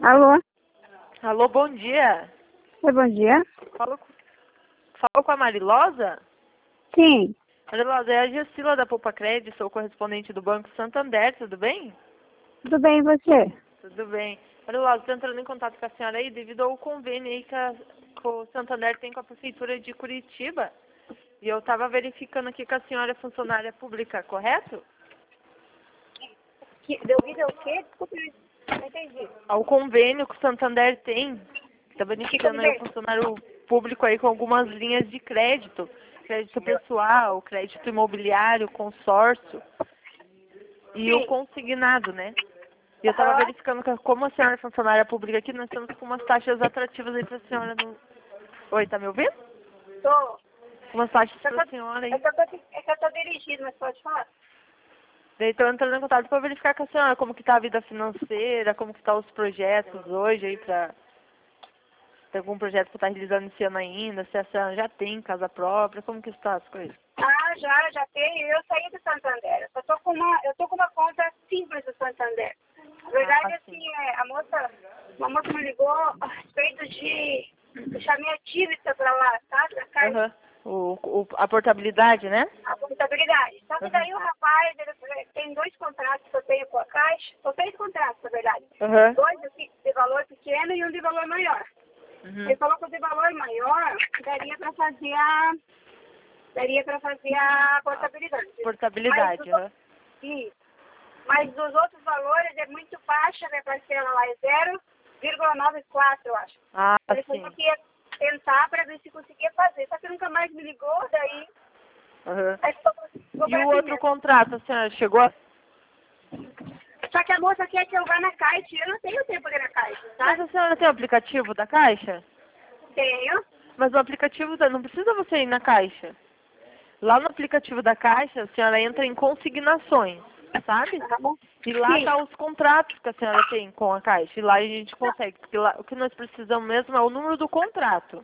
Alô? Alô, bom dia. Oi, bom dia. Falo com a Marilosa? Sim, Marilosa, é a Gessila da Poupa Crédito, sou correspondente do Banco Santander, tudo bem? tudo bem e você? Tudo bem. Marilosa, estou entrando em contato com a senhora aí devido ao convênio aí que o Santander tem com a Prefeitura de Curitiba. E eu estava verificando aqui que a senhora é funcionária pública, correto? Devido ao quê? Desculpe, não entendi. Ao convênio que o Santander tem, que está beneficiando aí o funcionário público aí com algumas linhas de crédito. Crédito pessoal, crédito imobiliário, consórcio e o consignado, né? E eu estava verificando que como a senhora é funcionária pública aqui, nós estamos com umas taxas atrativas aí para a senhora. Oi, tá me ouvindo? Tô. Umas taxas para a senhora aí. É que eu tô dirigindo, mas pode falar? Daí estou entrando em contato para verificar com a senhora como que está a vida financeira, como que estão os projetos hoje aí para... Tem algum projeto que está realizando esse ano ainda, se a senhora já tem casa própria, como que está as coisas? Ah, já tenho. Eu saí do Santander. Eu tô com uma conta simples do Santander. Na verdade, assim, uma moça me ligou a respeito de deixar minha dívida pra lá, sabe? Da Caixa. A portabilidade, né? A contabilidade. Só que daí o rapaz, ele tem 2 contratos que eu tenho com a Caixa. São 3 contratos, na verdade. 2 assim, de valor pequeno e um de valor maior. Ele falou que o de valor maior daria para fazer a portabilidade. Portabilidade, Sim. Mas dos outros valores é muito baixa, minha parcela lá é 0,94, eu acho. Ah, Ele sim. falou que ia tentar para ver se conseguia fazer. Só que nunca mais me ligou, daí... Aí ficou E pra o mim outro mesmo. contrato, a senhora chegou a... Só que a moça quer que eu vá na Caixa e eu não tenho tempo de ir na Caixa, Mas sabe? a senhora tem o aplicativo da Caixa? Tenho. Mas o aplicativo não precisa você ir na Caixa. Lá no aplicativo da Caixa, a senhora entra em consignações, sabe? Tá bom? E lá Sim. tá os contratos que a senhora tem com a Caixa. E lá a gente consegue, porque lá o que nós precisamos mesmo é o número do contrato.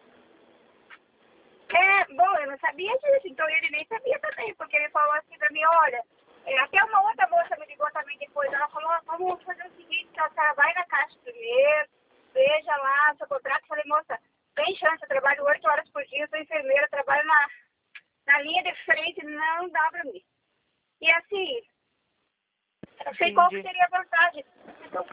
Bom, eu não sabia disso, então ele nem sabia também, porque ele falou assim pra mim, olha, até uma outra moça me ligou também depois, ela falou, vamos fazer o seguinte, a senhora vai na Caixa primeiro, veja lá seu contrato. Eu falei, moça, tem chance, eu trabalho 8 horas por dia, eu sou enfermeira, trabalho na linha de frente, não dá pra mim. E assim, eu sei qual que seria a vantagem. Então,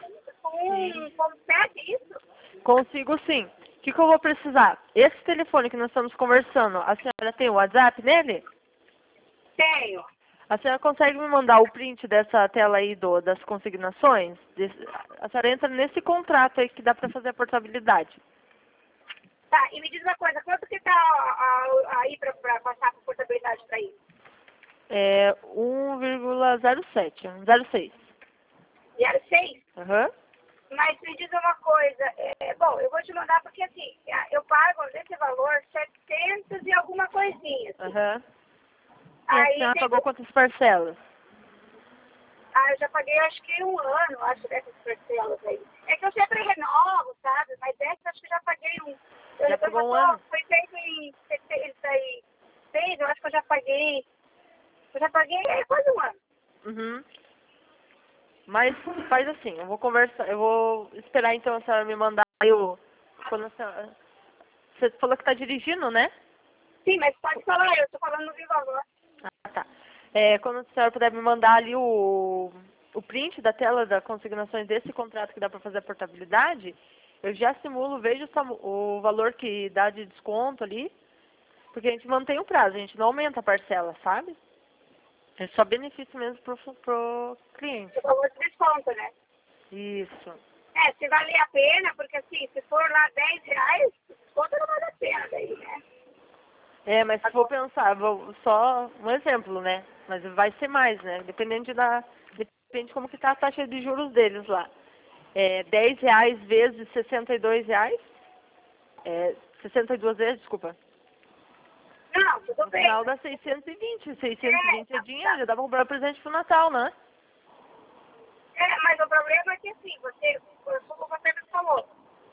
compete isso? Consigo sim. O que eu vou precisar? Esse telefone que nós estamos conversando, a senhora tem o WhatsApp nele? Tenho. A senhora consegue me mandar o print dessa tela aí das consignações? A senhora entra nesse contrato aí que dá para fazer a portabilidade. Tá, e me diz uma coisa, quanto que tá aí pra passar por portabilidade pra isso? É 1,07, 0,6. 0,6? Aham. Mas me diz uma coisa, bom, eu vou te mandar porque assim, eu pago nesse valor 700 e alguma coisinha. Assim. Aham. E a Aí senhora pagou quantas parcelas? eu já paguei acho que 1 ano, acho, dessas parcelas aí. É que eu sempre renovo, sabe? Mas dessa acho que eu já paguei um. Já pagou um ano? Foi feito em 76, eu acho que eu já paguei quase 1 ano. Uhum. Mas faz assim, eu vou conversar, eu vou esperar então a senhora me mandar aí quando a senhora... Você falou que está dirigindo, né? Sim, mas pode falar, eu tô falando no viva voz. Ah, tá. Quando a senhora puder me mandar ali o print da tela das consignações desse contrato que dá para fazer a portabilidade, eu já simulo, vejo o valor que dá de desconto ali, porque a gente mantém o prazo, a gente não aumenta a parcela, sabe? É só benefício mesmo pro cliente. O valor de desconto, né? Isso. Se valer a pena, porque assim, se for lá R$10, o desconto não vale a pena daí, né? Mas se for pensar, só um exemplo, né? Mas vai ser mais, né? Depende de como que tá a taxa de juros deles lá. R$10 vezes R$62. 62 vezes, desculpa. Não, tudo No bem. final dá 620. 620 é dinheiro, já dá pra comprar presente pro Natal, né? Mas o problema é que assim, como você me falou,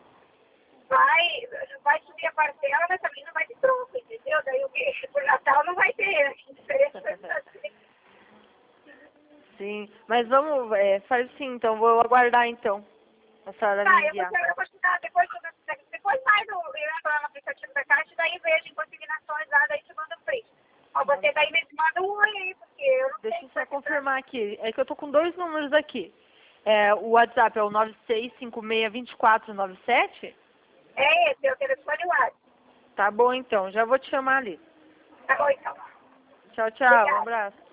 vai subir a parcela, mas também não vai ter troco, entendeu? Daí o que por Natal não vai ter, diferença vai ser. Sim, mas vamos, faz assim, então, vou aguardar então. A senhora Tá, me enviar. eu vou te dar, depois mais eu entro lá no aplicativo da Caixa, daí vejo em consignações lá, daí te mando o print. Ó, você daí me manda um oi aí, porque eu não Deixa sei eu só se confirmar aqui. É que eu tô com 2 números aqui. O WhatsApp é o 96562497? é esse, é o telefone WhatsApp. Tá bom então, já vou te chamar ali. Tá bom, então. Tchau, tchau. Um Obrigada. abraço.